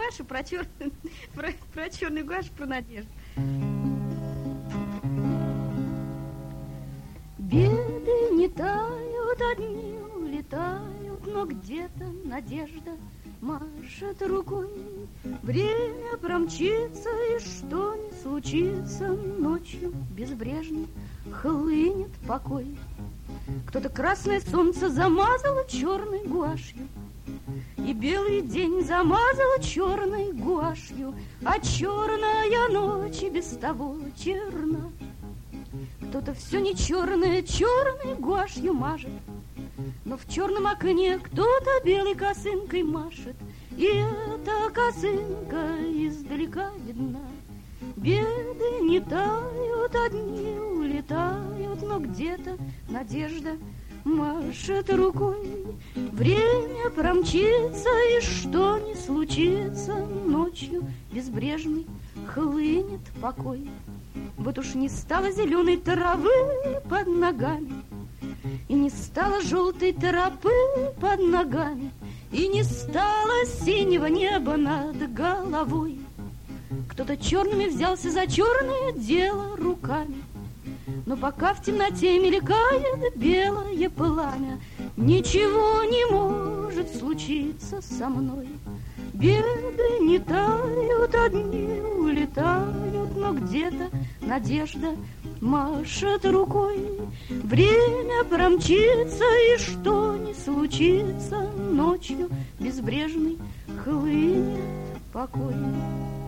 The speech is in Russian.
Наташу, про черный гуашь, про Надежду. Беды не тают, одни улетают, но где-то надежда машет рукой. Время промчится, и что ни случится, ночью безбрежно хлынет покой. Кто-то красное солнце замазало черной гуашью, и белый день замазала черной гуашью, а черная ночь и без того черна. Кто-то все не черное черной гуашью мажет, но в черном окне кто-то белой косынкой машет, и эта косынка издалека видна. Беды не тают, одни улетают, но где-то надежда машет рукой. Время промчится, и что ни случится, ночью безбрежный хлынет покой. Вот уж не стало зеленой травы под ногами, и не стало желтой тропы под ногами, и не стало синего неба над головой. Кто-то черными взялся за черное дело руками, но пока в темноте мелькает белое пламя, ничего не может случиться со мной. Беды не тают, одни улетают, но где-то надежда машет рукой. Время промчится, и что ни случится, ночью безбрежный хлынет покой.